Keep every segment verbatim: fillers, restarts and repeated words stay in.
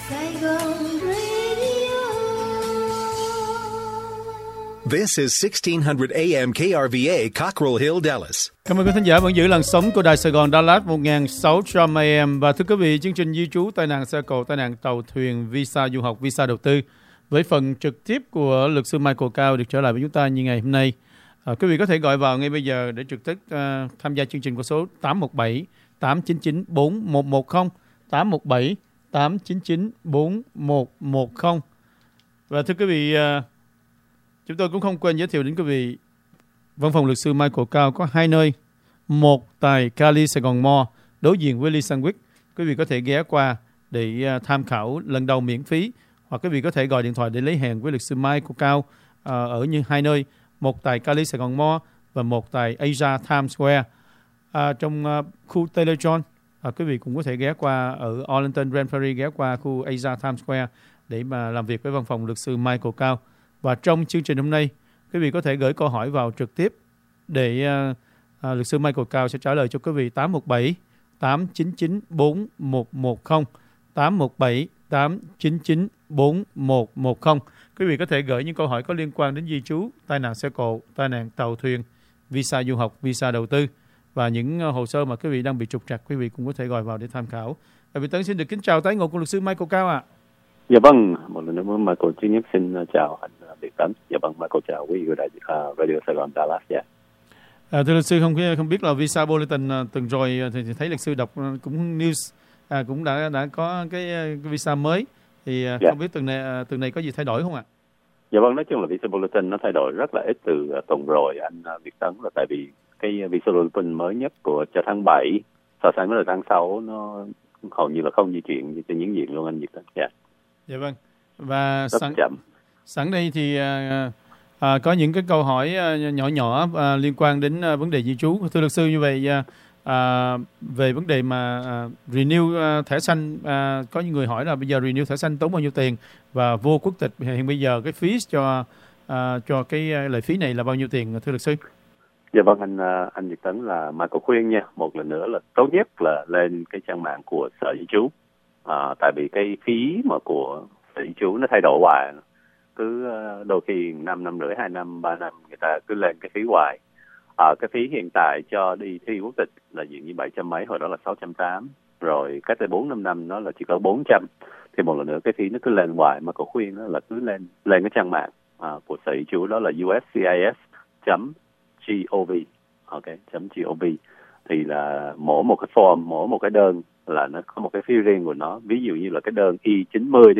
Saigon Radio. This is sixteen hundred A M K R V A, Cockrell Hill, Dallas. Cảm ơn quý khán giả vẫn giữ làn sóng của Đài Sài Gòn Dallas một nghìn sáu trăm A M. Và thưa quý vị, chương trình di trú, tai nạn xe cộ, tai nạn tàu thuyền, visa du học, visa đầu tư với phần trực tiếp của luật sư Michael Cao được trở lại với chúng ta như ngày hôm nay. À, quý vị có thể gọi vào ngay bây giờ để trực tiếp uh, tham gia chương trình của số tám một bảy tám chín chín bốn một một không, tám một bảy tám chín chín bốn một một không. Và thưa quý vị, uh, chúng tôi cũng không quên giới thiệu đến quý vị văn phòng luật sư Michael Cao có hai nơi. Một tại Cali Sài Gòn Mall đối diện với Lee Sandwich. Quý vị có thể ghé qua để uh, tham khảo lần đầu miễn phí, hoặc quý vị có thể gọi điện thoại để lấy hẹn với luật sư Michael Cao uh, ở như hai nơi. Một tại Cali Sài Gòn Mall và một tại Asia Times Square. À, trong uh, khu Taylor John, à, quý vị cũng có thể ghé qua ở Arlington, Grand Prairie, ghé qua khu Asia Times Square để mà làm việc với văn phòng luật sư Michael Cao. Và trong chương trình hôm nay, quý vị có thể gửi câu hỏi vào trực tiếp để uh, uh, luật sư Michael Cao sẽ trả lời cho quý vị. Tám một bảy tám chín chín bốn một một không, tám một bảy tám chín chín bốn một một không. Quý vị có thể gửi những câu hỏi có liên quan đến di trú, tai nạn xe cộ, tai nạn tàu thuyền, visa du học, visa đầu tư và những hồ sơ mà quý vị đang bị trục trặc, quý vị cũng có thể gọi vào để tham khảo. Và Việt Tấn xin được kính chào tái ngộ của luật sư Michael Cao ạ. À. Dạ vâng, một lần nữa Michael thứ nhất xin chào anh Việt Tấn. Dạ vâng, Michael chào quý vị của Đài uh, Radio Sài Gòn Dallas. Dạ. À, thưa luật sư, không không biết là visa bulletin từng rồi thì, thì thấy luật sư đọc cũng news à, cũng đã đã có cái, cái visa mới. Thì dạ. Không biết tuần này tuần này có gì thay đổi không ạ? Dạ vâng, nói chung là visa bulletin nó thay đổi rất là ít từ uh, tuần rồi anh uh, Việt Tấn, là tại vì cái visa bulletin mới nhất của cho tháng bảy so sánh với tháng sáu nó hầu như là không di chuyển trên những diện luôn anh Việt Tấn. Dạ. Dạ vâng. Và rất sẵn chậm. Sẵn đây thì uh, uh, có những cái câu hỏi uh, nhỏ nhỏ uh, liên quan đến uh, vấn đề di trú. Thưa luật sư, như vậy uh, À, về vấn đề mà à, renew uh, thẻ xanh, à, có những người hỏi là bây giờ renew thẻ xanh tốn bao nhiêu tiền và vô quốc tịch hiện bây giờ cái phí cho à, cho cái lệ phí này là bao nhiêu tiền, thưa luật sư? Dạ vâng, anh anh Việt Tấn, là Michael khuyên nha, một lần nữa là tốt nhất là lên cái trang mạng của Sở Di trú, à, tại vì cái phí mà của Sở Di trú nó thay đổi hoài, cứ đôi khi năm năm rưỡi, hai năm, ba năm người ta cứ lên cái phí hoài. À, cái phí hiện tại cho đi thi quốc tịch là diện như bảy trăm mấy, hồi đó là sáu trăm tám, rồi cách đây bốn năm năm nó là chỉ có bốn trăm. Thì một lần nữa cái phí nó cứ lên hoài, mà có khuyên đó là cứ lên lên cái trang mạng à, của Sở Di trú, đó là u ét xê i ét chấm gov, ok, chấm .gov. Thì là mỗi một cái form, mỗi một cái đơn là nó có một cái phí riêng của nó. Ví dụ như là cái đơn I chín mươi đi,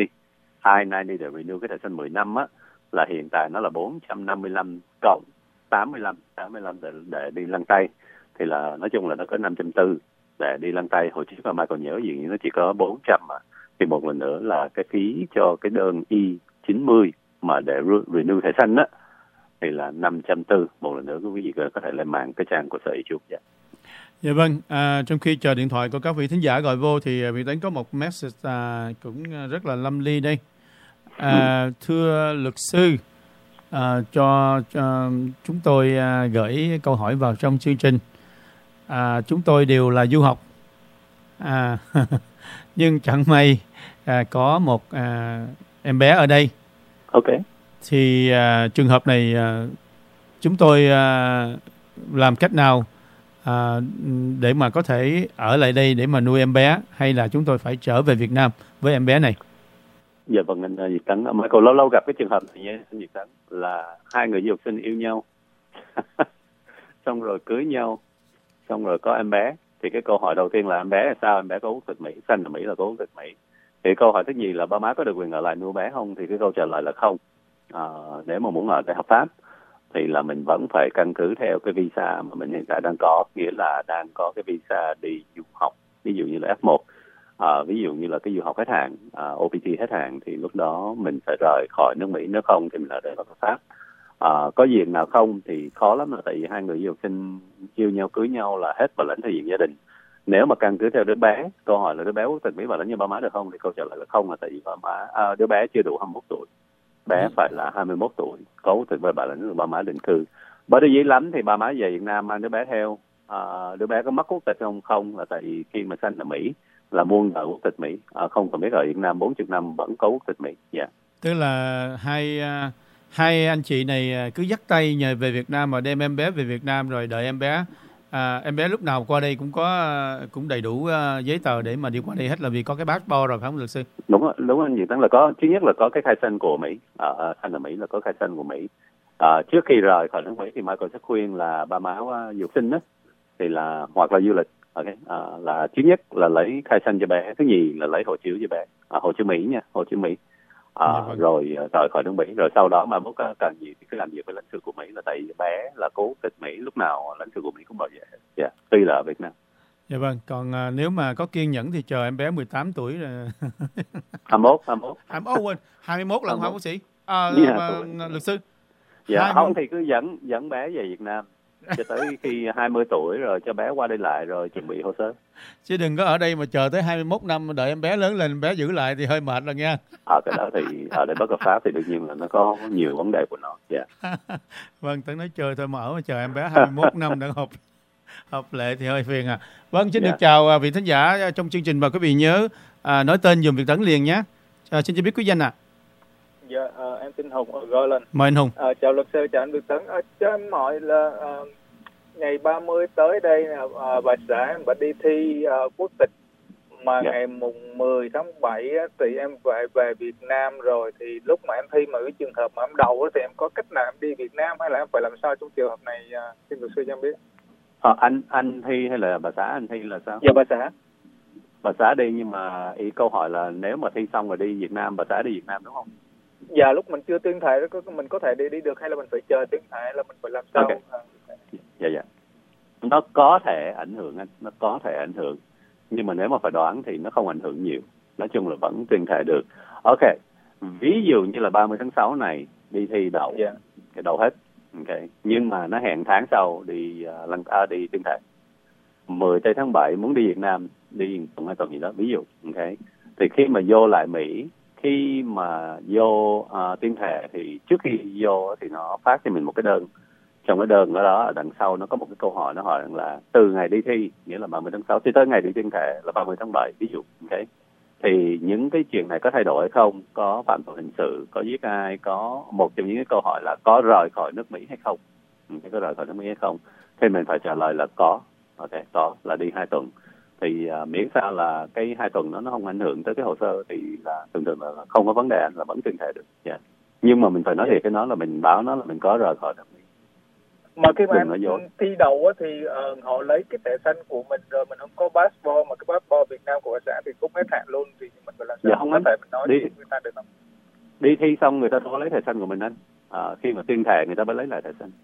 I chín mươi để renew cái thẻ xanh mười năm á, là hiện tại nó là bốn trăm năm mươi lăm cộng tám mươi lăm để, để đi lăn tay, thì là nói chung là nó có năm trăm bốn mươi để đi lăn tay. Hồi trước mà Mai còn nhớ gì nó chỉ có bốn trăm mà. Thì một lần nữa là cái phí cho cái đơn I chín mươi mà để renew thẻ xanh á thì là năm trăm bốn mươi. Một lần nữa quý vị có thể lên mạng cái trang của Sở Di trú. Dạ. Dạ vâng, à, trong khi chờ điện thoại của các vị thính giả gọi vô thì Việt Tấn có một message à, cũng rất là lâm ly đây. À, ừ. Thưa luật sư, À, cho, cho chúng tôi à, gửi câu hỏi vào trong chương trình. À, chúng tôi đều là du học, à, nhưng chẳng may à, có một à, em bé ở đây. Ok. Thì à, trường hợp này à, chúng tôi à, làm cách nào à, để mà có thể ở lại đây để mà nuôi em bé, hay là chúng tôi phải trở về Việt Nam với em bé này? Dạ vâng, anh Việt Tấn, mà còn lâu lâu gặp cái trường hợp này nha anh Việt Tấn, là hai người du học sinh yêu nhau xong rồi cưới nhau, xong rồi có em bé. Thì cái câu hỏi đầu tiên là em bé là sao, em bé có quốc tịch Mỹ, sinh ở Mỹ là có quốc tịch Mỹ. Thì câu hỏi thứ nhì là ba má có được quyền ở lại nuôi bé không, thì cái câu trả lời là không. À, nếu mà muốn ở đây hợp pháp thì là mình vẫn phải căn cứ theo cái visa mà mình hiện tại đang có, nghĩa là đang có cái visa đi du học, ví dụ như là F một. À, ví dụ như là cái du học hết hạn, à, O P T hết hạn, thì lúc đó mình phải rời khỏi nước Mỹ, nếu không thì mình ở đây bất hợp pháp. À, có diện nào không thì khó lắm, là tại vì hai người du học sinh yêu nhau cưới nhau là hết bảo lãnh theo diện gia đình. Nếu mà căn cứ theo đứa bé, câu hỏi là đứa bé quốc tịch Mỹ bảo lãnh như ba má được không, thì câu trả lời là không, là tại vì ba má à, đứa bé chưa đủ hai mươi mốt tuổi, bé ừ. phải là hai mươi mốt tuổi có quốc tịch và bảo lãnh được ba má định cư. Bởi vì dễ lắm thì ba má về Việt Nam mang đứa bé theo. À, đứa bé có mất quốc tịch không? Không, là tại vì khi mà sanh ở Mỹ là muôn đời quốc tịch Mỹ, à, không cần biết ở Việt Nam bốn mươi năm vẫn có quốc tịch Mỹ. Yeah. Tức là hai uh, hai anh chị này cứ dắt tay nhờ về Việt Nam mà đem em bé về Việt Nam rồi đợi em bé. À, em bé lúc nào qua đây cũng có cũng đầy đủ uh, giấy tờ để mà đi qua đây hết, là vì có cái passport rồi phải không luật sư? Đúng đúng anh Việt Tấn, là có thứ nhất là có cái khai sinh của Mỹ, ở anh ở Mỹ là có khai sinh của Mỹ. À, trước khi rời khỏi nước Mỹ thì Michael sẽ khuyên là ba má uh, du sinh đó thì là hoặc là du lịch, okay. À, là thứ nhất là lấy khai sinh cho bé, thứ nhì là lấy hộ chiếu cho bé, à, hộ chiếu Mỹ nha, hộ chiếu Mỹ. À, dạ vâng. Rồi rời khỏi nước Mỹ, rồi sau đó mà muốn cần gì thì cứ làm việc với lãnh sự của Mỹ, là tại bé là cố tịch Mỹ, lúc nào lãnh sự của Mỹ cũng bảo vệ. Dạ, tuy là ở Việt Nam. Dạ vâng, còn à, nếu mà có kiên nhẫn thì chờ em bé mười tám tuổi rồi. hai mươi mốt, hai mươi mốt. hai mươi mốt quên, hai mươi mốt lần hả bác sĩ? À, yeah, mà, luật sư. Dạ, hai mươi mốt. Không thì cứ dẫn dẫn bé về Việt Nam cho tới khi hai mươi tuổi rồi cho bé qua đây lại rồi chuẩn bị hồ sơ. Chứ đừng có ở đây mà chờ tới hai mươi mốt năm đợi em bé lớn lên, em bé giữ lại thì hơi mệt rồi nha. Ở cái đó thì ở đây bất hợp pháp thì đương nhiên là nó có nhiều vấn đề của nó. Dạ. Yeah. Vâng, Tấn nói chơi thôi mà ở mà chờ em bé hai mươi mốt năm đã hợp hợp lệ thì hơi phiền à. Vâng, xin yeah. được chào vị thính giả trong chương trình và quý vị nhớ à, nói tên dùm Việt Tấn liền nhé. À, xin cho biết quý danh ạ. À. Dạ, à, em tên Hùng ở Gò Lên. Mời anh Hùng. À, chào luật sư, chào anh Việt Tấn. À, cho em hỏi là à, ngày ba mươi tới đây à, bà xã em bà đi thi à, quốc tịch mà yeah. ngày mùng mười tháng bảy thì em về về Việt Nam rồi, thì lúc mà em thi mà cái trường hợp mà em đậu thì em có cách nào em đi Việt Nam hay là em phải làm sao trong trường hợp này, à, xin luật sư cho em biết. À, anh anh thi hay là bà xã anh thi là sao? Dạ bà xã. Bà xã đi, nhưng mà ý câu hỏi là nếu mà thi xong rồi đi Việt Nam, bà xã đi Việt Nam đúng không? Dạ, lúc mình chưa tuyên thệ mình có thể đi đi được hay là mình phải chờ tuyên thệ, là mình phải làm sao? Okay. Dạ dạ. Nó có thể ảnh hưởng anh, nó có thể ảnh hưởng. Nhưng mà nếu mà phải đoán thì nó không ảnh hưởng nhiều. Nói chung là vẫn tuyên thệ được. Ok. Ví dụ như là ba mươi tháng sáu này đi thi đậu, yeah. cái đậu hết. Okay. Nhưng mà nó hẹn tháng sau đi uh, lần à, đi tuyên thệ. mười tây tháng bảy muốn đi Việt Nam, đi tuần hai tuần gì đó, ví dụ. Okay. Thì khi mà vô lại Mỹ, khi mà vô uh, tuyên thệ thì trước khi vô thì nó phát cho mình một cái đơn. Trong cái đơn đó, đó ở đằng sau nó có một cái câu hỏi, nó hỏi rằng là từ ngày đi thi, nghĩa là ba mươi tháng sáu, thì tới ngày đi tuyên thệ là ba mươi tháng bảy, ví dụ. Okay. Thì những cái chuyện này có thay đổi hay không, có phạm tội hình sự, có giết ai, có một trong những cái câu hỏi là có rời khỏi nước Mỹ hay không, có rời khỏi nước Mỹ hay không, thì mình phải trả lời là có. Ok, có, là đi hai tuần. Thì uh, miễn sao là cái hai tuần đó nó không ảnh hưởng tới cái hồ sơ thì là thường thường là không có vấn đề, là vẫn tuyên thệ được. Yeah. Nhưng mà mình phải nói thiệt cái nó là mình báo nó là mình có rời khỏi nước Mỹ. Mà khi mà em thi đầu á thì uh, họ lấy cái thẻ xanh của mình rồi mình không có passport, mà cái passport Việt Nam của bà xã thì cũng hết hạn luôn, thì mình phải làm sao? Dạ, không có thể mình nói đi, với người ta được không? Đi thi xong người ta có lấy thẻ xanh của mình anh. À, khi mà tuyên thệ người ta mới lấy lại thẻ xanh.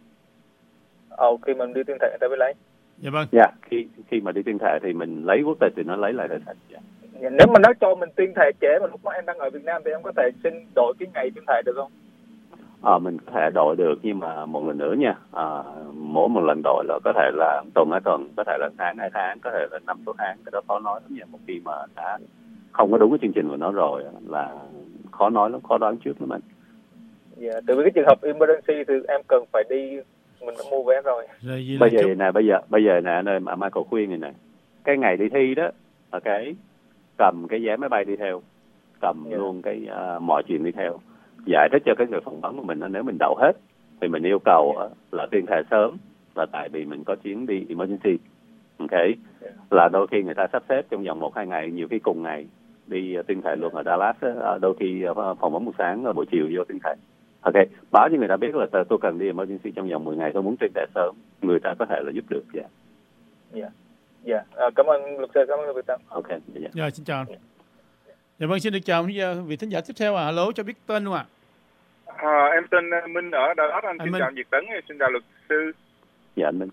Ồ, khi mình đi tuyên thệ người ta mới lấy. Dạ vâng. Dạ, khi khi mà đi tuyên thệ thì mình lấy quốc tịch thì nó lấy lại thẻ xanh. Dạ. Dạ, nếu mà nó cho mình tuyên thệ trễ mà lúc mà em đang ở Việt Nam thì em có thể xin đổi cái ngày tuyên thệ được không? À, mình có thể đổi được, nhưng mà một lần nữa nha, à, mỗi một lần đổi là có thể là tuần hai tuần, có thể là tháng hai tháng, có thể là năm số tháng, cái đó khó nói lắm nha. Một khi mà đã không có đúng cái chương trình của nó rồi là khó nói lắm, khó đoán trước lắm anh. Dạ, từ với cái trường hợp emergency thì em cần phải đi, mình đã mua vé rồi. rồi bây giờ nè, bây giờ bây giờ nè nơi mà Michael khuyên này nè, cái ngày đi thi đó, ok, cầm cái vé máy bay đi theo, cầm yeah. luôn cái uh, mọi chuyện đi theo. Giải thích cho cái người phỏng vấn của mình, nếu mình đậu hết thì mình yêu cầu yeah. là tuyên thệ sớm, là tại vì mình có chuyến đi emergency, ok, yeah. là đôi khi người ta sắp xếp trong vòng một hai ngày, nhiều khi cùng ngày đi tuyên thệ luôn ở Dallas, đôi khi phỏng vấn một sáng rồi buổi chiều vô tuyên thệ. Ok, báo cho người ta biết là tôi cần đi emergency trong vòng mười ngày, tôi muốn tuyên thệ sớm, người ta có thể là giúp được. Dạ. Dạ. Dạ. Cảm ơn luật sư, cảm ơn luật sư. Ok. Dạ. Dạ, xin chào. Dạ vâng, xin được chào vị thính giả tiếp theo ạ. À. Alo, cho biết tên luôn ạ. À. À, em tên Minh ở Dallas, anh, anh xin Minh. Chào Việt Tấn, xin chào luật sư. Dạ anh Minh.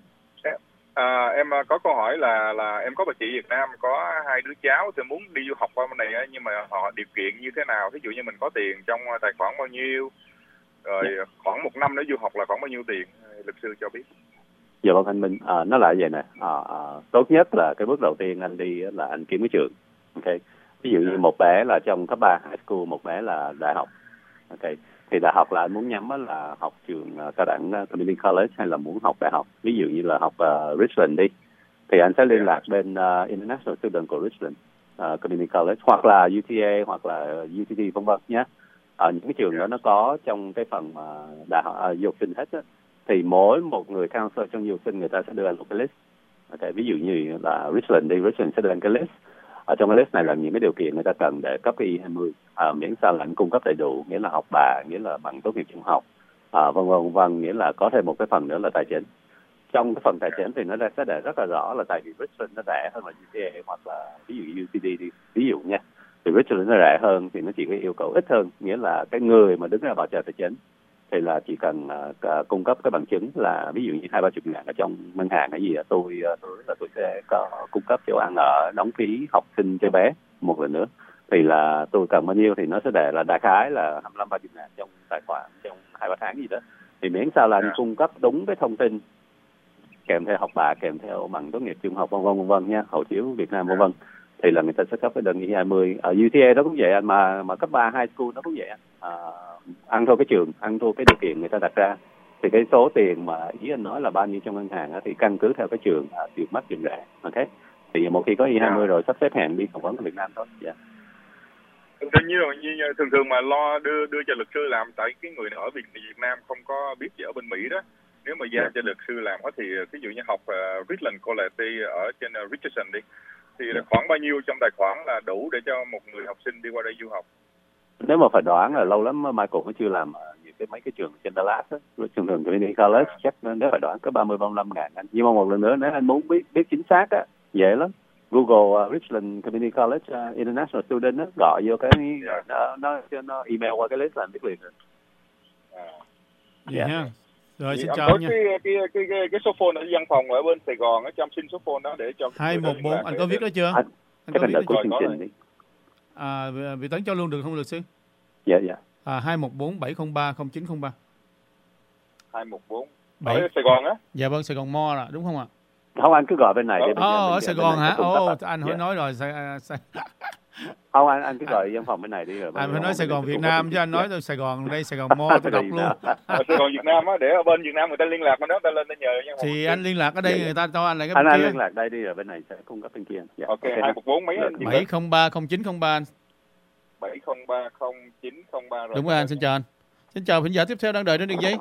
À, em có câu hỏi là là em có bà chị Việt Nam có hai đứa cháu thì muốn đi du học qua bên này, nhưng mà họ điều kiện như thế nào? Ví dụ như mình có tiền trong tài khoản bao nhiêu, rồi dạ. khoảng một năm nữa du học là khoảng bao nhiêu tiền, luật sư cho biết. Dạ vâng anh Minh, à, nó là vậy nè, à, à, tốt nhất là cái bước đầu tiên anh đi là anh kiếm cái trường, ok. Ví dụ như một bé là trong cấp ba high school, một bé là đại học, ok. Thì đại học là anh muốn nhắm là học trường uh, cao đẳng uh, community college hay là muốn học đại học, ví dụ như là học uh, Richland đi, thì anh sẽ liên lạc bên uh, International Student của Richland, uh, Community College hoặc là u tê a hoặc là u tê đê vân vân nhé. Ở những cái trường đó nó có trong cái phần mà đại học uh, du học sinh hết á, thì mỗi một người counselor trong du học sinh người ta sẽ đưa một cái list. Okay, ví dụ như là Richland đi, Richland sẽ đưa cái list. Ở trong cái list này là những cái điều kiện người ta cần để cấp cái E hai mươi, à, miễn sao là anh cung cấp đầy đủ, nghĩa là học bạ, nghĩa là bằng tốt nghiệp trung học, à, vân vân vân, nghĩa là có thêm một cái phần nữa là tài chính. Trong cái phần tài chính thì nó sẽ để rất là rõ là tại vì Richland nó rẻ hơn là u tê a hoặc là ví dụ u tê đê đi, ví dụ nha, thì Richland nó rẻ hơn thì nó chỉ có yêu cầu ít hơn, nghĩa là cái người mà đứng ra bảo trợ tài chính thì là chỉ cần uh, cung cấp cái bằng chứng là ví dụ như hai ba chục ngàn ở trong ngân hàng cái gì đó, tôi tôi là tôi sẽ có cung cấp chỗ ăn ở, đóng phí học sinh cho bé một lần nữa, thì là tôi cần bao nhiêu thì nó sẽ để là đại khái là hai mươi lăm ba chục ngàn trong tài khoản trong hai ba tháng gì đó, thì miễn sao là anh cung cấp đúng cái thông tin kèm theo học bạ, kèm theo bằng tốt nghiệp trung học vân vân vân vân nha, hộ chiếu Việt Nam vân vân, thì là người ta sẽ cấp cái đơn E hai mươi. Ở u tê a đó cũng vậy anh, mà mà cấp ba high school nó cũng vậy anh. À, ăn thua cái trường, ăn thua cái điều kiện người ta đặt ra, thì cái số tiền mà ý anh nói là bao nhiêu trong ngân hàng á, thì căn cứ theo cái trường tiền mắc trường rẻ. Ok, thì một khi có E hai mươi rồi sắp xếp hẹn đi phỏng vấn ở Việt Nam thôi. Dạ. Tự nhiên rồi, như thường thường mà lo đưa đưa cho luật sư làm, tại cái người ở Việt Việt Nam không có biết gì ở bên Mỹ đó, nếu mà giao yeah. cho luật sư làm đó thì ví dụ như học uh, Richland College ở trên uh, Richardson đi, thì yeah. khoảng bao nhiêu trong tài khoản là đủ để cho một người học sinh đi qua đây du học? Nếu mà phải đoán là lâu lắm Michael cũng chưa làm những cái mấy cái trường trên Dallas á, trường thường Community College chắc nếu phải đoán có ba mươi ba mươi lăm ngàn anh. Nhưng mà một lần nữa nếu anh muốn biết biết chính xác á, dễ lắm. Google uh, Richland Community College uh, International Student á, gọi vô cái yeah. nó, nó nó email qua cái list là anh biết liền rồi. À. Yeah. Yeah. Rồi xin chào anh nha. Cái, cái, cái, cái, cái số phone ở văn phòng ở bên Sài Gòn á, cho em xin số phone đó để cho hai một bốn anh có viết đó chưa? Anh, anh cái có viết của chương trình đi. À, Vị Tấn cho luôn được không luật sư? Dạ dạ. À, hai một bốn bảy không ba không chín không ba. hai một bốn ở Sài Gòn á? Dạ vâng, Sài Gòn Mo là đúng không ạ? Không, anh cứ gọi bên này. Ồ, oh, ở Sài Gòn hả? Ồ, oh, anh yeah. nói rồi. Không, anh anh cứ gọi văn phòng bên này đi rồi. Anh phải nói Sài Gòn Việt Nam chứ anh nói Sài Gòn đây Sài Gòn Mo tôi đọc luôn. Ở Sài Gòn Việt Nam á, để ở bên Việt Nam người ta liên lạc bên đó, ta lên ta nhờ văn phòng. Thì anh liên lạc ở đây, người ta cho anh lại cái bên kia. Anh liên lạc đây đi rồi bên này sẽ cung cấp bên kia. Dạ. Ok, hai một bốn mấy anh? bảy không ba không chín không ba. bảy không ba không chín không ba rồi. Đúng rồi anh, xin chào anh. Xin chào thính giả tiếp theo đang đợi trên đường dây.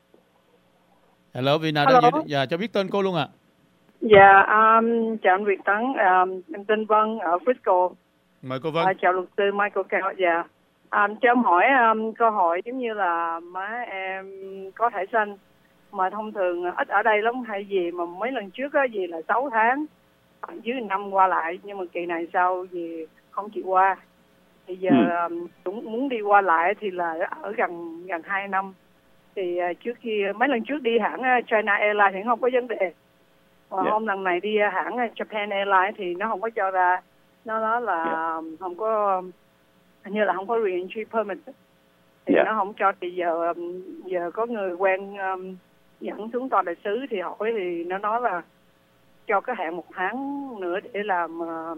Hello, vị nào Hello. đang dạ cho biết tên cô luôn ạ. À. Dạ, um, chào anh Việt Tấn, um, em tên Vân ở Frisco. Mời cô Vân. Uh, chào luật sư Michael Cao. Dạ, um, cho em hỏi um, câu hỏi giống như là má em có thẻ xanh mà thông thường ít ở đây lắm hay gì, mà mấy lần trước á gì là sáu tháng dưới năm qua lại, nhưng mà kỳ này sao gì không chịu qua. Bây giờ ừ. um, cũng muốn đi qua lại thì là ở gần gần hai năm. Thì uh, trước khi mấy lần trước đi hãng uh, China Airlines thì không có vấn đề. Và yeah. hôm lần này đi uh, hãng uh, Japan Airlines thì nó không có cho ra, nó nói là yeah. không có, hình như là không có re-entry permit. Thì yeah. nó không cho. Thì giờ um, giờ có người quen um, dẫn xuống tòa đại sứ thì hỏi thì nó nói là cho cái hạn một tháng nữa để làm uh,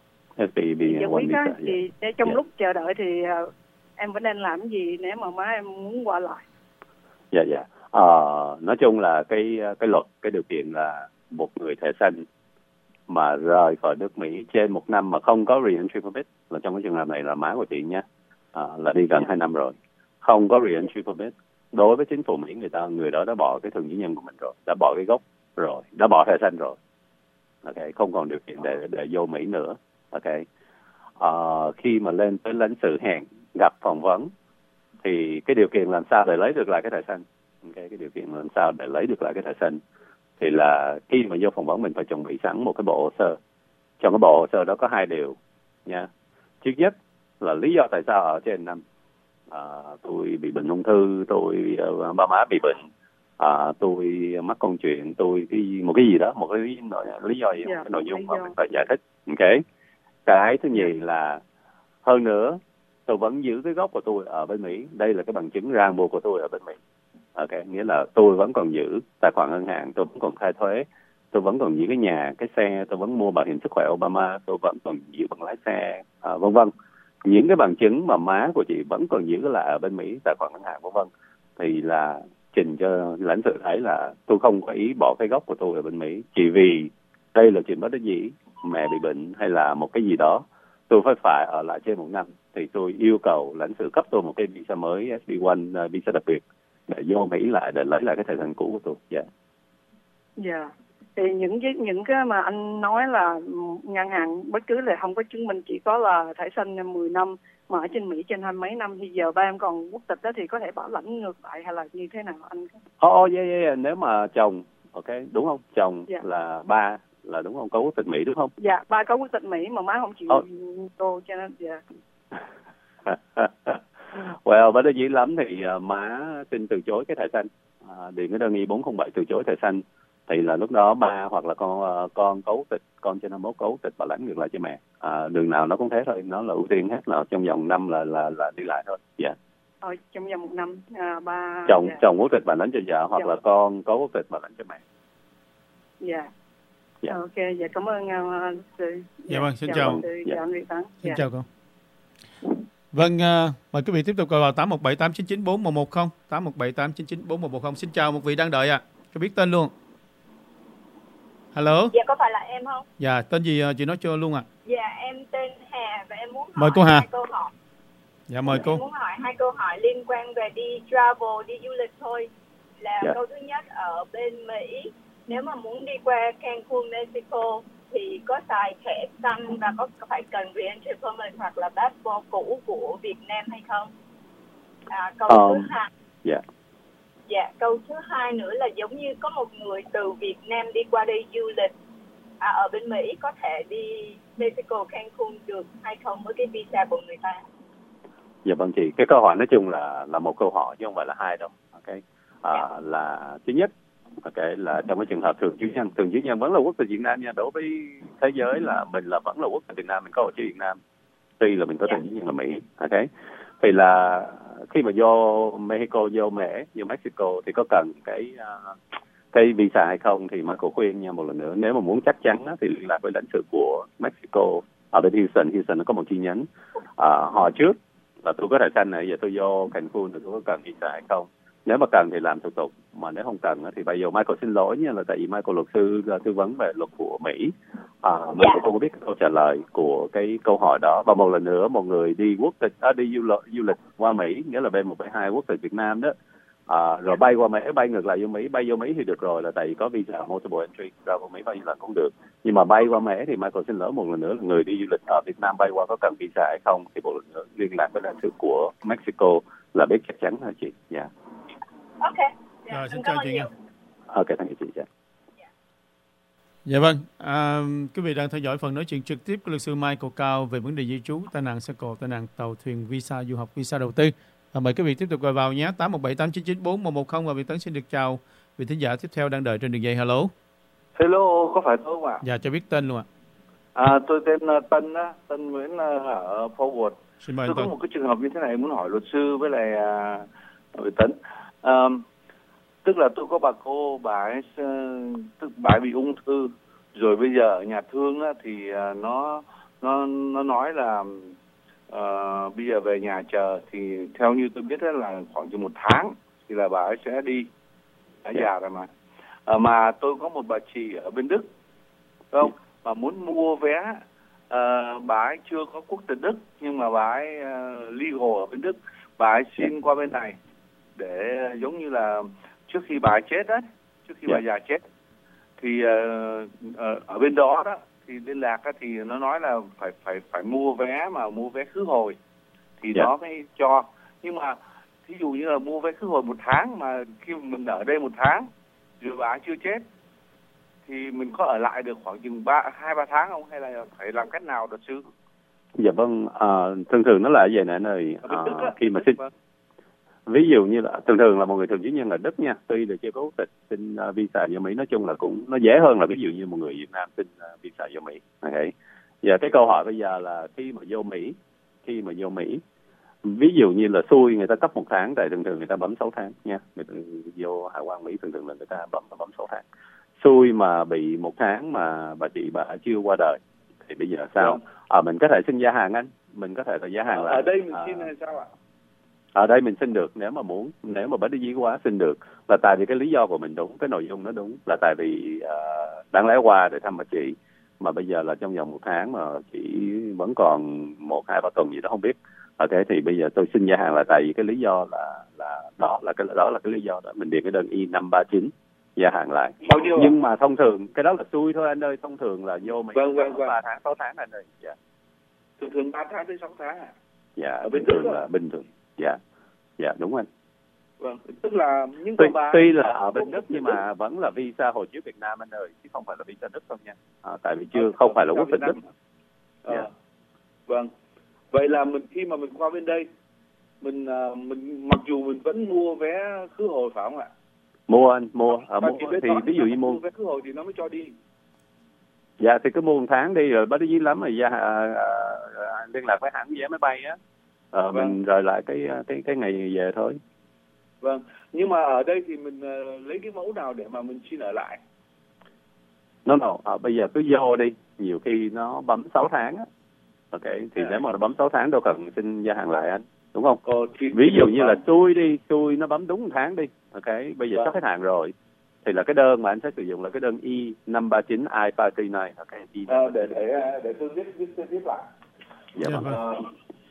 bị bị giải quyết á. Thì để trong yeah. lúc chờ đợi thì uh, em vẫn nên làm cái gì nếu mà má em muốn qua lại? Dạ dạ. Ờ, nói chung là cái cái luật, cái điều kiện là một người thẻ xanh mà rời khỏi nước Mỹ trên một năm mà không có re-entry permit, là trong cái trường hợp này là má của chị nha, à, là đi gần hai năm rồi, không có re-entry permit. Đối với chính phủ Mỹ, người ta người đó đã bỏ cái thường trú nhân của mình rồi, đã bỏ cái gốc rồi, đã bỏ thẻ xanh rồi. Ok, không còn điều kiện để để vô Mỹ nữa. Ok, à, khi mà lên tới lãnh sự hẹn gặp phỏng vấn thì cái điều kiện làm sao để lấy được lại cái thẻ xanh, okay, cái điều kiện làm sao để lấy được lại cái thẻ xanh thì là khi mà vô phỏng vấn mình phải chuẩn bị sẵn một cái bộ hồ sơ. Trong cái bộ hồ sơ đó có hai điều nha. Trước nhất là lý do tại sao ở trên năm, à, tôi bị bệnh ung thư, tôi uh, ba má bị bệnh, à, tôi mắc công chuyện, tôi cái một cái gì đó, một cái lý, lý do gì, yeah, cái nội dung mà mình phải giải thích. Ok. Cái thứ nhì là hơn nữa, tôi vẫn giữ cái gốc của tôi ở bên Mỹ. Đây là cái bằng chứng ràng buộc của tôi ở bên Mỹ. Ok, nghĩa là tôi vẫn còn giữ tài khoản ngân hàng, tôi vẫn còn khai thuế, tôi vẫn còn giữ cái nhà, cái xe, tôi vẫn mua bảo hiểm sức khỏe Obama, tôi vẫn còn giữ bằng lái xe, à, vân vân. Những cái bằng chứng mà má của chị vẫn còn giữ lại ở bên Mỹ, tài khoản ngân hàng vân vân, thì là trình cho lãnh sự thấy là tôi không có ý bỏ cái gốc của tôi ở bên Mỹ, chỉ vì đây là chuyện bất đắc dĩ, mẹ bị bệnh hay là một cái gì đó tôi phải phải ở lại trên một năm, thì tôi yêu cầu lãnh sự cấp tôi một cái visa mới, ét bê một, uh, visa đặc biệt để vô Mỹ lại, để lấy lại cái thời gian cũ của tôi. Dạ. Dạ. Thì những cái những cái mà anh nói là ngân hàng bất cứ là không có chứng minh, chỉ có là thẻ xanh mười năm mà ở trên Mỹ trên hai mấy năm, thì giờ ba em còn quốc tịch đó thì có thể bảo lãnh ngược lại hay là như thế nào anh? Ồ, oh, yeah, yeah, yeah. Nếu mà chồng, ok, đúng không? Chồng dạ. là ba là đúng không? Có quốc tịch Mỹ đúng không? Dạ, ba có quốc tịch Mỹ mà má không chịu oh. tô cho nên dạ. Well, bất đắc dĩ lắm thì uh, má xin từ chối cái thẻ xanh, uh, điền cái đơn y bốn không bảy từ chối thẻ xanh, thì là lúc đó ba hoặc là con uh, con có quốc tịch, con trên hai mươi mốt có quốc tịch bảo lãnh ngược lại cho mẹ. Uh, đường nào nó cũng thế thôi, nó là ưu tiên hết, là trong vòng năm là là là đi lại thôi. Dạ. Yeah. Ờ, trong vòng một năm à, ba chồng dạ. chồng quốc tịch bảo lãnh cho vợ, hoặc dạ. là con có quốc tịch bảo lãnh cho mẹ. Dạ. Dạ. Ok, dạ cảm ơn uh, sư. Dạ, dạ vâng, xin chào. chào. Dạ. Dạ. Xin dạ. chào con. Vâng, uh, mời quý vị tiếp tục gọi vào tám một bảy tám chín chín bốn một một không, tám một bảy tám chín chín bốn một một không. Xin chào một vị đang đợi ạ. À. Cho biết tên luôn. Hello. Dạ, có phải là em không? Dạ, tên gì uh, chị nói cho luôn ạ. À. Dạ, em tên Hà và em muốn hỏi mời cô Hà. hai câu hỏi. Dạ, mời cô. Em muốn hỏi hai câu hỏi liên quan về đi travel, đi du lịch thôi. Là dạ. câu thứ nhất, ở bên Mỹ, nếu mà muốn đi qua Cancun, Mexico thì có xài thẻ xanh và có phải cần re-entry permit hoặc là passport cũ của Việt Nam hay không? À, câu um, thứ hai. Dạ. Yeah. Dạ, câu thứ hai nữa là giống như có một người từ Việt Nam đi qua đây du lịch à, ở bên Mỹ có thể đi Mexico, Cancun được hay không với cái visa của người ta? Dạ vâng chị, cái câu hỏi nói chung là là một câu hỏi chứ không phải là hai đâu. Ok, à, dạ. Là thứ nhất, ok, là trong cái trường hợp thường trú nhân, thường trú nhân vẫn là quốc tịch Việt Nam nha. Đối với thế giới là mình là vẫn là quốc tịch Việt Nam, mình có hộ chiếu Việt Nam, tuy là mình có thường trú nhân là Mỹ. Ok, thì là khi mà vô Mexico, vô Mễ, vô Mexico thì có cần cái uh, cái visa hay không, thì Michael khuyên nha một lần nữa, nếu mà muốn chắc chắn đó, thì liên lạc với lãnh sự của Mexico ở bên Houston. Houston nó có một chi nhánh. Uh, hỏi trước là tôi có thẻ xanh này, giờ tôi vô Cancun thì tôi có cần visa hay không. Nếu mà cần thì làm thủ tục, mà nếu không cần thì bây giờ Michael xin lỗi nha, là tại vì Michael luật sư tư vấn về luật của Mỹ, à, mình cũng không biết câu trả lời của cái câu hỏi đó. Và một lần nữa, một người đi quốc tịch à, đi du lịch, du lịch qua Mỹ, nghĩa là B một B hai quốc tịch Việt Nam đó, à, rồi bay qua Mỹ, bay ngược lại vô Mỹ, bay vô Mỹ thì được rồi, là tại vì có visa multiple entry, ra vào Mỹ bao nhiêu lần cũng được. Nhưng mà bay qua Mỹ thì Michael xin lỗi một lần nữa, là người đi du lịch ở Việt Nam bay qua có cần visa hay không, thì một lần nữa liên lạc với lãnh sự của Mexico là biết chắc chắn hả chị? Dạ. Yeah. Ok. Dạ, rồi, xin chào chị nha. Ok, thank you chị. Dạ. Dạ vâng, à, quý vị đang theo dõi phần nói chuyện trực tiếp của luật sư Michael Cao về vấn đề di trú, tai nạn xe cộ, tai nạn tàu thuyền, visa du học, visa đầu tư. À, mời quý vị tiếp tục gọi vào nhé, tám một bảy tám chín chín bốn một một không. Và Việt Tấn xin được chào vị thính giả tiếp theo đang đợi trên đường dây. Hello. Hello, có phải tôi không ạ? Dạ, cho biết tên luôn ạ. À, tôi tên uh, Tân á, Tân Nguyễn uh, ở Forward. Xin mời tôi anh có một cái trường hợp như thế này muốn hỏi luật sư với lại uh, Việt Tấn. Uh, tức là tôi có bà cô, bà ấy, tức bà ấy bị ung thư, rồi bây giờ ở nhà thương á, thì uh, nó nó nó nói là uh, bây giờ về nhà chờ, thì theo như tôi biết là khoảng chừng một tháng thì là bà ấy sẽ đi, đã già rồi mà. À, mà tôi có một bà chị ở bên Đức, đúng không? Mà muốn mua vé, à, bà ấy chưa có quốc tịch Đức, nhưng mà bà ấy uh, legal ở bên Đức, bà ấy xin qua bên này để uh, giống như là trước khi bà ấy chết đấy, trước khi yeah. bà già chết, thì uh, uh, ở bên đó đó thì liên lạc đó, thì nó nói là phải phải phải mua vé, mà mua vé khứ hồi thì yeah. nó mới cho. Nhưng mà thí dụ như là mua vé khứ hồi một tháng, mà khi mình ở đây một tháng rồi bà ấy chưa chết thì mình có ở lại được khoảng chừng ba hai ba tháng không, hay là phải làm cách nào luật sư? Dạ vâng, à, thường thường nó là vậy nè này, à, khi mà xin ví dụ như là thường thường là một người thường trú nhân ở Đức nha, tuy là chưa có quốc tịch, xin uh, visa vô Mỹ, nói chung là cũng nó dễ hơn là ví dụ như một người Việt Nam xin uh, visa vô Mỹ. Okay. Giờ cái câu hỏi bây giờ là khi mà vô Mỹ, khi mà vô Mỹ, ví dụ như là xui người ta cấp một tháng, tại thường thường người ta bấm sáu tháng nha, người ta vô hải quan Mỹ thường thường là người ta bấm bấm sáu tháng. Xui mà bị một tháng mà bà chị bà chưa qua đời thì bây giờ sao? À, mình có thể xin gia hạn anh, mình có thể là gia hạn là ở đây mình à, xin hay sao ạ? Ở đây mình xin được, nếu mà muốn, nếu mà bất đắc dĩ quá xin được, là tại vì cái lý do của mình đúng, cái nội dung nó đúng, là tại vì uh, đáng lẽ qua để thăm bà chị, mà bây giờ là trong vòng một tháng mà chỉ vẫn còn một hai ba tuần gì đó không biết. Ở thế thì bây giờ tôi xin gia hạn là tại vì cái lý do là là đó là cái đó là cái lý do đó mình điền cái đơn I năm ba chín gia hạn lại. Bao nhiêu Nhưng à? mà thông thường cái đó là xui thôi anh ơi, thông thường là vô mấy Vâng, vâng, vâng. ba tháng sáu tháng anh ơi. Dạ. Thường thường ba tháng tới sáu tháng à? Dạ, Ở bình bên Đức thường đó. là bình thường. Dạ. Dạ đúng anh. Vâng, tức là những Tuy, bà tuy là ở bên Đức nhưng mà vẫn là visa hộ chiếu Việt Nam anh ơi, chứ không phải là visa Đức đâu nha. À, tại vì chưa không phải là quốc tịch Đức. Ờ. Dạ. Vâng. Vậy là mình khi mà mình qua bên đây, mình uh, mình mặc dù mình vẫn mua vé khứ hồi phải không ạ? Mua anh, mua. À, Và mua thì, thì ví dụ như mua. mua vé khứ hồi thì nó mới cho đi. Dạ thì cứ mua một tháng đi rồi bắt đi lắm rồi ra à, à, liên lạc với hãng vé máy bay á. Ờ, Vâng. mình rồi lại cái cái cái ngày về thôi. Vâng. Nhưng mà ở đây thì mình uh, lấy cái mẫu nào để mà mình xin ở lại? Nó no, no. À, bây giờ cứ vô đi, nhiều khi nó bấm sáu tháng á. Ok, thì À. nếu mà nó bấm sáu tháng đâu cần xin gia hạn lại anh, đúng không? Ờ, thì, Ví dụ thì như là xui đi, xui nó bấm đúng một tháng đi. Ok, bây giờ Vâng. sắp hết hạn rồi. Thì là cái đơn mà anh sẽ sử dụng là cái đơn I năm ba chín I ba chín này. Ok, I À, để để để tôi viết viết viết lại. Dạ Dạ vâng. vâng. Ờ,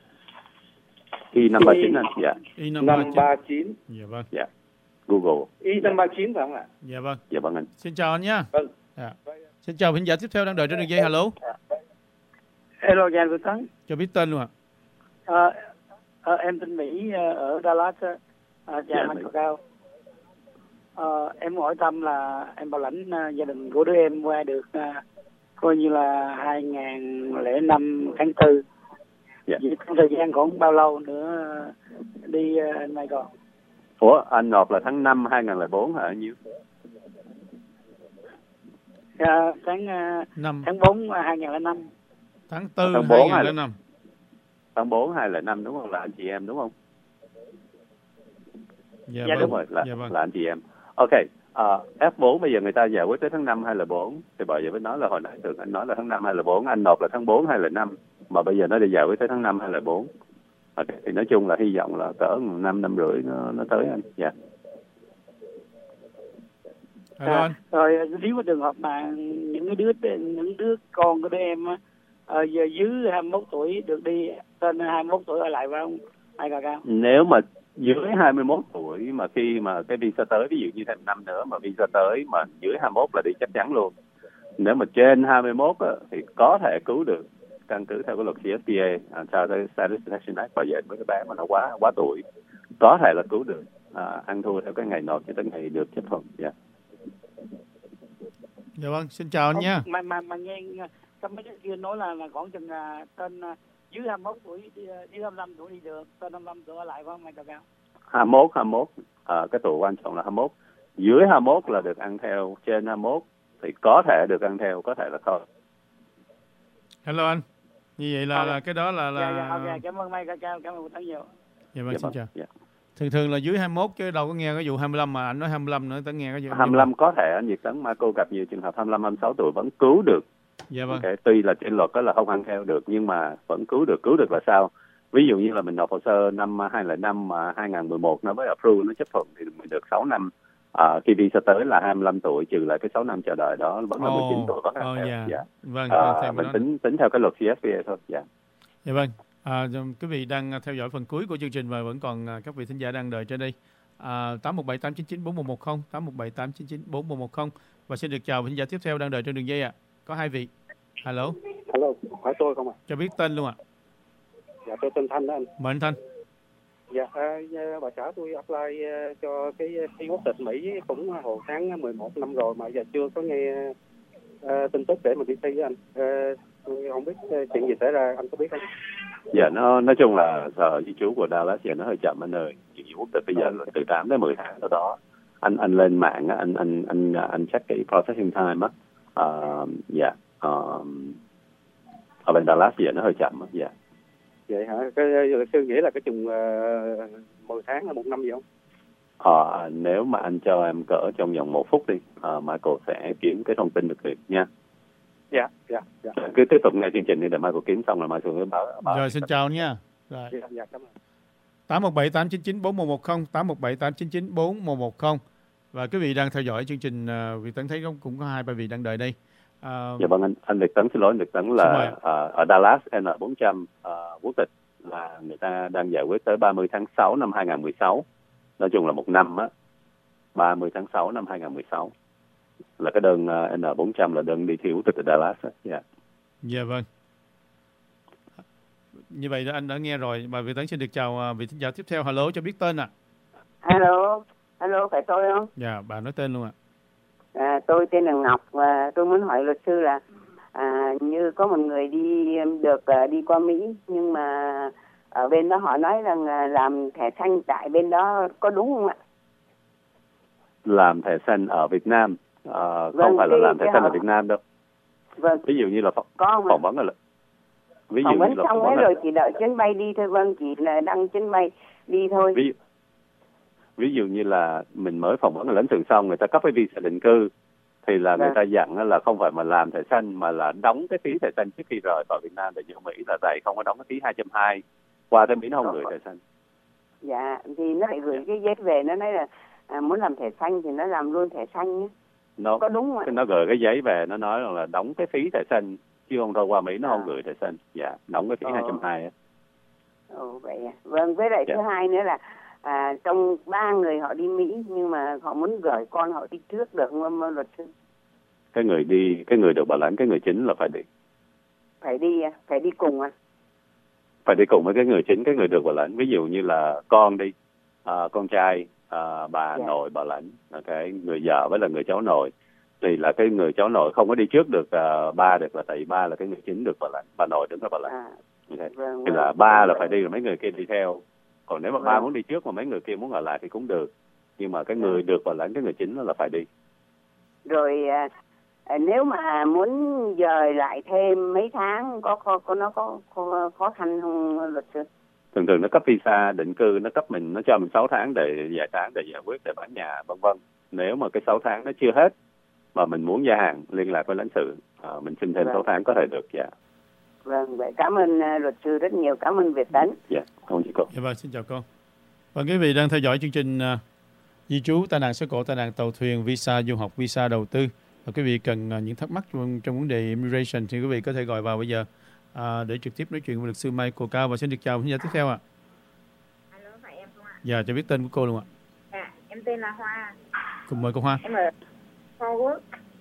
I năm ba chín anh. Dạ. I năm năm ba ba chín. chín. Dạ vâng. Dạ. Google. Y năm ba chín phải không ạ? Dạ vâng. Dạ vâng anh. Xin chào anh nha. Vâng. Dạ. Xin chào khán giả tiếp theo đang đợi trên đường dây. Hello. Hello, Giang Việt Tấn. Cho biết tên luôn ạ. Ờ, ờ, em tên Mỹ ờ, ở Dallas. Uh, chào Dạ, anh Mỹ. Cao Cao. Ờ, em hỏi thăm là em bảo lãnh uh, gia đình của đứa em qua được uh, coi như là hai nghìn lẻ năm tháng tư. Dạ. Vậy trong thời gian khoảng bao lâu nữa uh, đi uh, này còn? Ủa, anh nộp là tháng năm hai nghìn lẻ bốn hả nhiêu? Uh, tháng uh, Năm. tháng bốn uh, hai nghìn lẻ năm. Tháng tư Tháng bốn hai nghìn lẻ năm. Tháng bốn hai nghìn lẻ năm đúng không? Là anh chị em đúng không? Dạ, Dạ, vâng. Đúng rồi, là, Dạ vâng. là anh chị em. Ok, uh, F bốn bây giờ người ta giải quyết tới tháng năm hai nghìn lẻ bốn. Thì bởi vậy mới nói là hồi nãy thường anh nói là tháng năm hai nghìn lẻ bốn, anh nộp là tháng bốn hai nghìn lẻ năm. Mà bây giờ nó đi giải quyết tới tháng năm hai nghìn lẻ bốn. Ok, thì nói chung là hy vọng là cỡ năm năm rưỡi nó, nó tới anh. Dạ. Hello À, anh. rồi nếu có trường hợp mà những cái đứa những đứa con của đứa em á, ờ, giờ dưới hai mươi mốt tuổi được đi, trên hai mươi mốt tuổi ở lại phải không? Ai Cao Cao? Nếu mà dưới hai mươi mốt tuổi mà khi mà cái visa tới, ví dụ như thêm năm nữa mà visa tới mà dưới hai mươi mốt là đi chắc chắn luôn. Nếu mà trên hai mươi mốt á, thì có thể cứu được, căn cứ theo cái luật C S P A, sao tới Status Protection Act, bảo vệ với cái bé mà nó quá quá tuổi, có thể là cứu được, à, ăn thua theo cái ngày nộp cho tới ngày được chấp thuận. Yeah. Dạ vâng, xin chào anh Không, nha. Mà mà mà nghe các mấy cái kia nói là là khoảng chừng là trên uh, dưới hai mươi mốt tuổi đi, dưới hai mươi lăm tuổi đi được, trên hai mươi lăm tuổi ở lại phải không, Ai Cao Cao? hai mươi mốt, hai mươi mốt, à, cái tuổi quan trọng là hai mươi mốt. Dưới hai mươi mốt là được ăn theo, trên hai mươi mốt thì có thể được ăn theo, có thể là không. Hello anh. Như vậy là, À, là cái đó là là Dạ, dạ, ok, cảm ơn Mai Cao Cao, cảm ơn Tấn nhiều. Dạ vâng, Dạ xin vâng, chào. dạ. Thường thường là dưới hai mươi mốt chứ đâu có nghe cái vụ hai mươi lăm mà anh nói hai mươi lăm nữa, Tấn nghe cái vụ hai mươi lăm có thể anh Việt Tấn, mà cô gặp nhiều trường hợp hai mươi lăm, hai mươi sáu tuổi vẫn cứu được. Dạ vâng. Okay. Tuy là trên luật đó là không ăn theo được nhưng mà vẫn cứu được. Cứu được là sao? Ví dụ như là mình nộp hồ sơ năm hai nghìn lẻ năm mà hai nghìn mười một nó mới approve, nó chấp thuận thì mình được sáu năm. À, khi visa tới là hai mươi lăm tuổi, trừ lại cái sáu năm chờ đợi đó vẫn là mười chín tuổi có ăn oh, theo. yeah. Dạ. Vâng, À, theo mình đó. tính tính theo cái luật C S P A thôi. Dạ. Dạ vâng. À, quý vị đang theo dõi phần cuối của chương trình và vẫn còn các vị thính giả đang đợi trên đây. À, tám một bảy tám chín chín bốn một một không, tám một bảy tám chín chín bốn một một không. Và xin được chào thính giả tiếp theo đang đợi trên đường dây ạ. À. Có hai vị. Hello. Hello, phải tôi không ạ? À? Cho biết tên luôn ạ. À. Dạ, tôi tên Thanh đó anh. Mời anh Thanh. Dạ, à, bà xã tôi apply uh, cho cái thi quốc tịch Mỹ cũng hồi tháng mười một năm rồi mà giờ chưa có nghe uh, tin tức để mà đi thi với anh. Uh, tôi không biết uh, chuyện gì xảy ra, anh có biết không? Dạ, nó nói chung là sở di trú của Dallas giờ nó hơi chậm anh ơi. Chuyện quốc tịch bây giờ là từ tám đến mười tháng ở đó. Anh anh lên mạng anh anh anh anh check cái processing time á. Uh, dạ. Uh, ở bên Dallas giờ nó hơi chậm á. Dạ. Vậy hả? Cái luật sư nghĩ là cái chừng uh, mười tháng hay một năm gì không? Ờ, nếu mà anh cho em cỡ trong vòng một phút đi, uh, Michael sẽ kiếm cái thông tin được liền nha. Dạ, dạ, dạ. Cứ tiếp tục nghe chương trình đi để Michael kiếm xong rồi Michael sẽ báo, báo. Rồi, xin chào nha. Rồi. Dạ, dạ, cảm ơn. tám một bảy tám chín chín bốn một một không, tám một bảy tám chín chín bốn một một không. Và quý vị đang theo dõi chương trình uh, Việt Tấn thấy cũng có hai ba vị đang đợi đây. À, dạ vâng, anh anh Việt Tấn xin lỗi, anh Việt Tấn là à, ở Dallas N bốn trăm à, quốc tịch là người ta đang giải quyết tới ba mươi tháng sáu năm hai nghìn mười sáu. Nói chung là một năm á, ba mươi tháng sáu năm hai nghìn mười sáu là cái đơn uh, N bốn trăm là đơn đi thi quốc tịch ở Dallas á. Dạ. Dạ vâng. Như vậy là anh đã nghe rồi. Bà Việt Tấn xin được chào vị thính giả tiếp theo. Hello, cho biết tên ạ. À. Alo, alo, phải tôi không? Dạ, bà nói tên luôn ạ. À, tôi tên là Ngọc và tôi muốn hỏi luật sư là à, như có một người đi được uh, đi qua Mỹ nhưng mà ở bên đó họ nói rằng uh, làm thẻ xanh tại bên đó có đúng không ạ? Làm thẻ xanh ở Việt Nam, uh, vâng, không phải là cái, làm thẻ xanh họ... ở Việt Nam đâu. Vâng. Ví dụ như là phỏng, có phỏng vấn là ví dụ phỏng vấn xong ấy rồi chỉ đợi chuyến bay đi thôi. Vâng, chỉ là đăng chuyến bay đi thôi. Ví, ví dụ như là mình mới phỏng vấn ở lãnh sự xong, người ta cấp cái visa định cư thì là vâng. người ta dặn là không phải mà làm thẻ xanh mà là đóng cái phí thẻ xanh trước khi rời vào Việt Nam. Tại vì ở Mỹ là tại không có đóng cái phí hai trăm hai mươi, qua tới Mỹ nó không gửi thẻ xanh. Dạ, thì nó lại gửi dạ. cái giấy về, nó nói là à, muốn làm thẻ xanh thì nó làm luôn thẻ xanh nhé. Nó có đúng không ạ? Nó gửi cái giấy về, nó nói là đóng cái phí thẻ xanh chứ không thôi qua Mỹ nó à. không gửi thẻ xanh. Dạ, đóng cái phí hai trăm hai mươi. Ồ vậy à. Vâng, với lại dạ. thứ hai nữa là à, trong ba người họ đi Mỹ nhưng mà họ muốn gửi con họ đi trước được không luật sư? Cái người đi, cái người được bảo lãnh, cái người chính là phải đi. Phải đi, phải đi cùng à? Phải đi cùng với cái người chính, cái người được bảo lãnh. Ví dụ như là con đi, à, con trai, à, bà dạ. nội bảo lãnh, cái người vợ với là người cháu nội. Thì là cái người cháu nội không có đi trước được uh, ba được, là tại vì ba là cái người chính được bảo lãnh, bà nội đứng là bảo lãnh. À, okay. vâng, thì là vâng, ba vâng, là phải đi, rồi mấy người kia đi theo. Còn nếu mà vâng. ba muốn đi trước mà mấy người kia muốn ở lại thì cũng được. Nhưng mà cái người vâng. được bảo lãnh, cái người chính là phải đi. Rồi à, nếu mà muốn dời lại thêm mấy tháng có có, có nó có, có khó khăn không luật sư? Thường thường nó cấp visa định cư, nó cấp mình, nó cho mình sáu tháng để vài tháng để giải quyết, để bán nhà vân vân. Nếu mà cái sáu tháng nó chưa hết mà mình muốn gia hạn, liên lạc với lãnh sự, à, mình xin thêm vâng. sáu tháng có thể được. Dạ. Vâng, vậy cảm ơn uh, luật sư rất nhiều, cảm ơn Việt Tấn. Dạ, không chị cô. Dạ vâng, xin chào cô. Và quý vị đang theo dõi chương trình uh, di trú, tai nạn xe cộ, tai nạn tàu thuyền, visa du học, visa đầu tư. Và quý vị cần uh, những thắc mắc trong, trong vấn đề immigration thì quý vị có thể gọi vào bây giờ uh, để trực tiếp nói chuyện với luật sư Michael Cao. Và xin được chào khán giả tiếp theo ạ. À. Alo, phải em không ạ? Dạ, cho biết tên của cô luôn ạ. Dạ, em tên là Hoa. Cùng mời cô Hoa. Em ở Forward.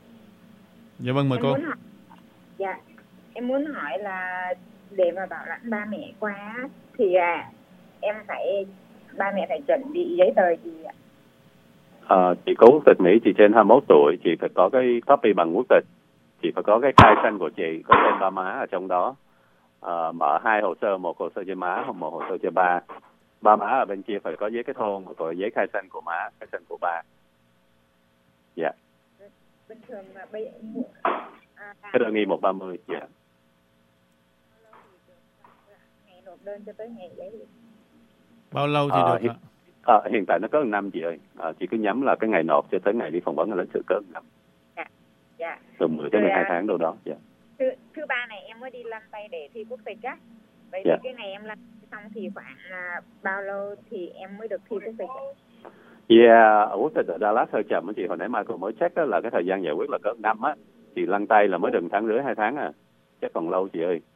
Dạ vâng, mời em cô. Muốn hỏi, dạ, em muốn hỏi là để mà bảo lãnh ba mẹ qua thì à, em phải, ba mẹ phải chuẩn bị giấy tờ gì ạ? À, chị có quốc tịch Mỹ, chị trên hai mươi mốt tuổi, chị phải có cái copy bằng quốc tịch. Chị phải có cái khai sinh của chị, có tên ba má ở trong đó. À, mở hai hồ sơ, một hồ sơ cho má hoặc một hồ sơ cho ba. Ba má ở bên kia phải có giấy kết hôn, có giấy khai sinh của má, khai sinh của ba. Dạ. Yeah. Bình thường mà bây à, cái đơn nghi một ba mươi. Dạ. Ngày nộp đơn cho tới ngày đấy. Bao lâu thì à, được hiện, à, hiện tại nó có một năm chị ơi. À, chị cứ nhắm là cái ngày nộp cho tới ngày đi phỏng vấn là lãnh sự có một năm. Dạ. Dạ. Từ mười tới mười hai tháng đâu đó. Dạ. Thứ, thứ ba này em mới đi lăn tay để thi quốc tịch á. Vậy dạ. thì cái ngày em lăn xong thì khoảng uh, bao lâu thì em mới được thi quốc tịch? Yeah, ở quốc tịch ở Dallas hơi chậm á chị. Hồi nãy Michael mới check đó là cái thời gian giải quyết là cỡ năm á. Thì lăn tay là mới được tháng rưỡi hai tháng à. Chắc còn lâu chị ơi.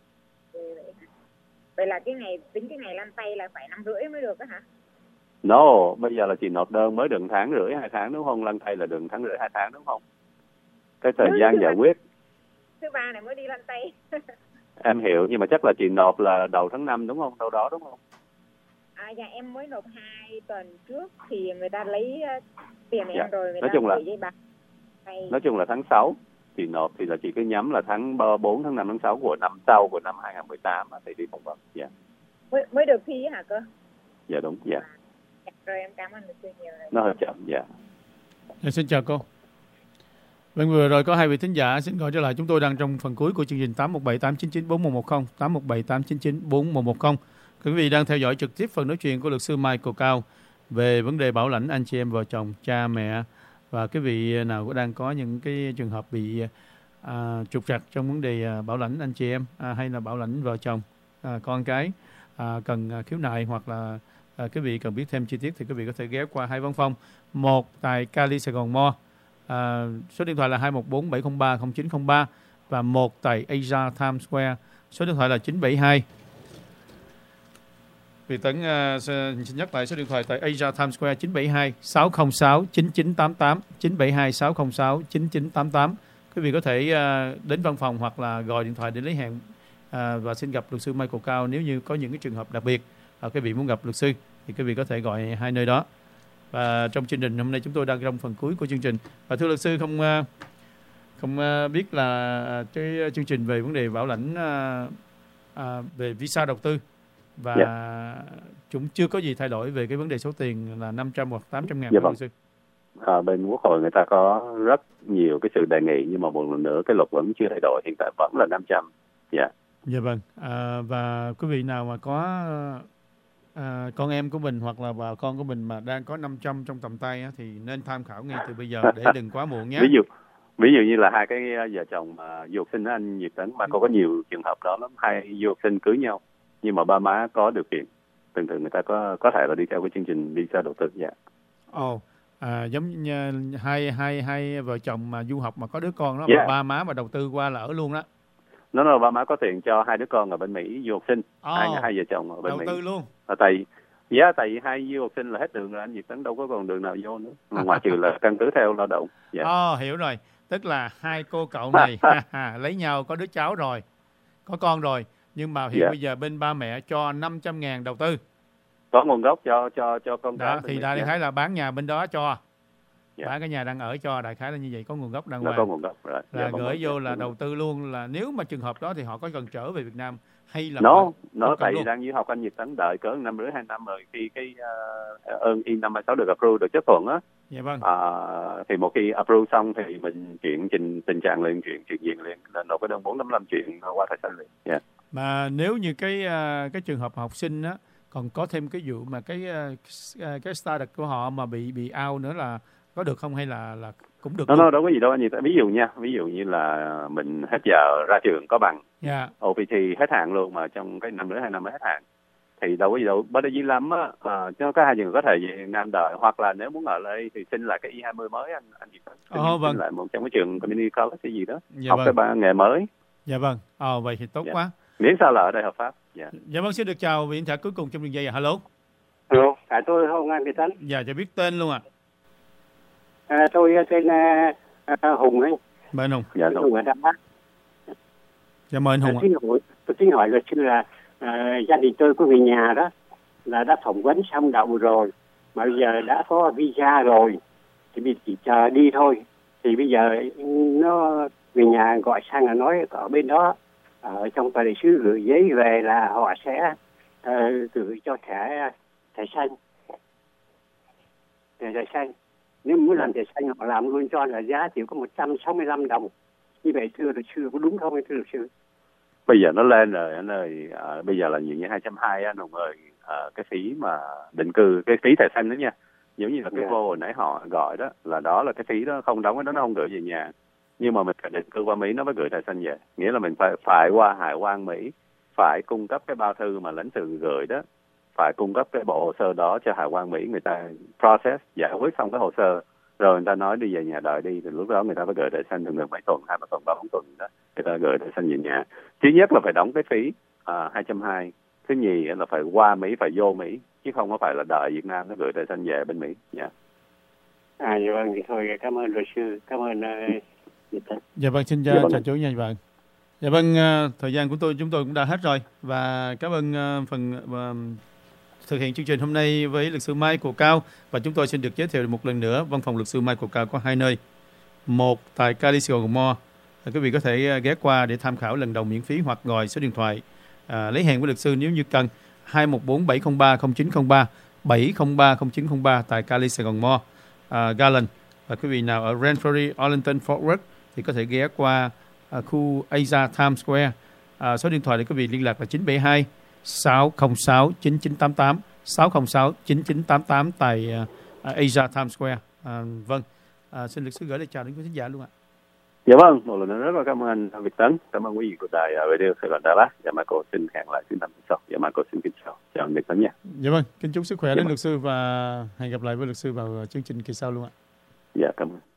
Vậy là cái ngày, tính cái ngày lăn tay là phải năm rưỡi mới được á hả? No, bây giờ là chị nộp đơn mới được tháng rưỡi hai tháng đúng không? Lăn tay là được tháng rưỡi hai tháng đúng không? Cái thời thứ, gian thứ giải ba, quyết. Thứ ba này mới đi lăn tay. Em hiểu, nhưng mà chắc là chị nộp là đầu tháng năm đúng không? Đâu đó đúng không? À dạ, em mới nộp hai tuần trước thì người ta lấy uh, tiền dạ. em rồi, người nói ta chung là, giấy bạc. Hay... Nói chung là tháng sáu thì nộp thì là chị cứ nhắm là tháng bốn, tháng năm, tháng sáu của năm sau, của năm hai không một tám thì đi phỏng vấn. Dạ. Mới, mới được thi hả cơ? Dạ đúng, dạ. À, dạ. Rồi em cảm ơn luật sư nhiều. Nó hơi chậm, dạ. Dạ, xin chào cô. Vâng, vừa rồi có hai vị thính giả xin gọi trở lại. Chúng tôi đang trong phần cuối của chương trình tám một bảy tám chín chín bốn một một không, tám một bảy tám chín chín bốn một một không. Quý vị đang theo dõi trực tiếp phần nói chuyện của luật sư Michael Cao về vấn đề bảo lãnh anh chị em vợ chồng, cha mẹ, và quý vị nào có đang có những cái trường hợp bị à, trục trặc trong vấn đề à, bảo lãnh anh chị em à, hay là bảo lãnh vợ chồng, à, con cái à, cần à, khiếu nại, hoặc là à, quý vị cần biết thêm chi tiết thì quý vị có thể ghé qua hai văn phòng, một tại Cali Sài Gòn Mall À, số điện thoại là hai một bốn bảy không ba không chín không ba và một tại Asia Times Square. Số điện thoại là chín bảy hai. Việt Tấn uh, xin nhắc lại số điện thoại tại Asia Times Square chín bảy hai sáu không sáu chín chín tám tám, chín bảy hai sáu không sáu chín chín tám tám. Quý vị có thể uh, đến văn phòng hoặc là gọi điện thoại để lấy hẹn uh, và xin gặp luật sư Michael Cao. Nếu như có những cái trường hợp đặc biệt uh, quý vị muốn gặp luật sư thì quý vị có thể gọi hai nơi đó. Và trong chương trình hôm nay chúng tôi đang trong phần cuối của chương trình. Và thưa luật sư, không uh, không uh, biết là cái chương trình về vấn đề bảo lãnh uh, uh, về visa đầu tư và yeah. chúng chưa có gì thay đổi về cái vấn đề số tiền là năm trăm hoặc tám trăm ngàn. Dạ vâng. À, bên Quốc hội người ta có rất nhiều cái sự đề nghị nhưng mà một lần nữa cái luật vẫn chưa thay đổi, hiện tại vẫn là năm trăm. Dạ. Yeah. Dạ vâng. À, và quý vị nào mà có à, con em của mình hoặc là bà con của mình mà đang có năm trăm trong tầm tay á, thì nên tham khảo ngay từ bây giờ để đừng quá muộn nhé. Ví dụ ví dụ như là hai cái vợ chồng mà du học sinh anh Việt Tấn, mà có nhiều trường hợp đó lắm, hai du học sinh cưới nhau nhưng mà ba má có điều kiện, thường thường người ta có có thể là đi theo cái chương trình visa đầu tư. Dạ. Ồ, oh, à, giống như hai hai hai vợ chồng mà du học mà có đứa con đó, yeah. mà ba má mà đầu tư qua là ở luôn đó. Nó là ba má có tiền cho hai đứa con ở bên Mỹ du học sinh, oh, hai hai vợ chồng ở bên đầu Mỹ. Đầu tư luôn. À, tại giá yeah, tại vì hai du học sinh là hết đường rồi, anh Việt Tấn đâu có còn đường nào vô nữa, ngoại trừ là căn cứ theo lao động. Dạ. Yeah. Oh, hiểu rồi. Tức là hai cô cậu này lấy nhau có đứa cháu rồi, có con rồi. Nhưng mà hiện yeah. bây giờ bên ba mẹ cho năm trăm ngàn đầu tư. Có nguồn gốc cho cho cho con cái. Thì đại khái là bán nhà bên đó cho. Yeah. Bán cái nhà đang ở cho, đại khái là như vậy, có nguồn gốc đàng hoàng. Có nguồn gốc rồi. Là yeah, gửi vô là đầu tư luôn, là nếu mà trường hợp đó thì họ có cần trở về Việt Nam hay là nó nó tại vì đang du học anh Việt Tấn, đợi cỡ năm rưỡi hai năm rồi khi cái uh, ơn i năm hai sáu được approve, được chấp thuận á. Dạ vâng. À, thì một khi approve xong thì mình chuyển trình tình trạng liền, chuyển chuyển diện liền, lên nộp cái đơn bốn tám năm chuyện qua thẻ xanh liền. Yeah. Mà nếu như cái cái trường hợp học sinh á còn có thêm cái vụ mà cái cái status của họ mà bị bị out nữa là có được không, hay là là cũng được? Nó nó đâu có gì đâu anh gì. Ví dụ nha, ví dụ như là mình hết giờ ra trường có bằng, yeah. o pê tê hết hạn luôn mà trong cái năm rưỡi hai năm mới hết hạn thì đâu có gì đâu. Bất đắc dĩ lắm á, à, chứ có hai trường có thể về Việt Nam đợi, hoặc là nếu muốn ở đây thì xin lại cái i hai mươi mới anh anh gì xin, oh, vâng. xin lại một trong cái trường community college cái gì đó, dạ học vâng. cái ba nghề mới. Dạ vâng. Ờ, vậy thì tốt dạ. quá. Miễn sao là ở đây hợp pháp. Dạ. Dạ vâng, xin được chào vị thạc cuối cùng trong đường dây. À, hello. Hello, cả tôi Hồng Anh Việt Tấn. Dạ, cho biết tên luôn ạ. À. À, tôi tên uh, Hùng ấy. Mời anh Hùng. Dạ, Hùng ở Đắk Lắk. Dạ, mời anh Hùng. À, xin hỏi, tôi xin hỏi luật sư là uh, gia đình tôi có người nhà đó là đã phỏng vấn xong đậu rồi, mà bây giờ đã có visa rồi thì mình chỉ chờ đi thôi. Thì bây giờ nó người nhà gọi sang là nói ở bên đó ở trong tòa đại sứ gửi giấy về là họ sẽ uh, gửi cho thẻ thẻ xanh, thẻ thẻ xanh. Nếu muốn làm thẻ xanh họ làm luôn cho là giá chỉ có một trăm sáu mươi lăm đồng. Như vậy thưa luật sư có đúng không thưa luật sư? Bây giờ nó lên rồi anh ơi, à, bây giờ là nhiều như hai trăm hai mươi anh Hùng ơi, à, cái phí mà định cư, cái phí thẻ xanh đó nha, giống như là cái yeah. vô hồi nãy họ gọi đó là đó là cái phí đó, không đóng cái đó nó không gửi về nhà. Nhưng mà mình phải định cư qua Mỹ nó mới gửi thẻ xanh về, nghĩa là mình phải phải qua hải quan Mỹ, phải cung cấp cái bao thư mà lãnh sự gửi đó, phải cung cấp cái bộ hồ sơ đó cho hải quan Mỹ, người ta process giải quyết xong cái hồ sơ rồi người ta nói đi về nhà đợi đi, thì lúc đó người ta phải gửi thẻ xanh thường thường bảy tuần, hai ba tuần, ba bốn tuần đó người ta gửi thẻ xanh về nhà. Thứ nhất là phải đóng cái phí à, hai trăm hai mươi. Thứ nhì là phải qua Mỹ, phải vô Mỹ, chứ không có phải là đợi Việt Nam nó gửi thẻ xanh về bên Mỹ. Yeah. À, dạ vâng, thì thôi cảm ơn luật sư, cảm ơn uh, dạ vâng, xin chào dạ, chú nha vâng. Dạ vâng, uh, thời gian của tôi chúng tôi cũng đã hết rồi, và cảm ơn uh, phần uh, thực hiện chương trình hôm nay với luật sư Michael Cao. Và chúng tôi xin được giới thiệu một lần nữa, văn phòng luật sư Michael Cao có hai nơi, một tại Cali Saigon Mall. Quý vị có thể ghé qua để tham khảo lần đầu miễn phí hoặc gọi số điện thoại à, lấy hẹn với luật sư nếu như cần, hai một bốn bảy không ba không chín không ba, bảy không ba không chín không ba tại Cali Saigon Mall, à, Garland. Và quý vị nào ở Ranford, Arlington, Fort Worth thì có thể ghé qua à, khu Asia Times Square. À, số điện thoại để quý vị liên lạc là chín bảy hai sáu không sáu chín chín tám tám, sáu không sáu chín chín tám tám tại uh, Asia Times Square. À, vâng, à, xin luật sư gửi lời chào đến quý khán giả luôn ạ. Dạ vâng, một lần nữa rất là cảm ơn anh Việt Tấn, cảm ơn quý vị của đài Radio Sài Gòn Đà Lạt. Dạ Michael xin hẹn lại xin năm sau. Dạ Michael xin kính chào, chào anh Việt Tấn nha. Dạ vâng, kính chúc sức khỏe dạ đến vâng. luật sư và hẹn gặp lại với luật sư vào chương trình kỳ sau luôn ạ. Dạ cảm ơn.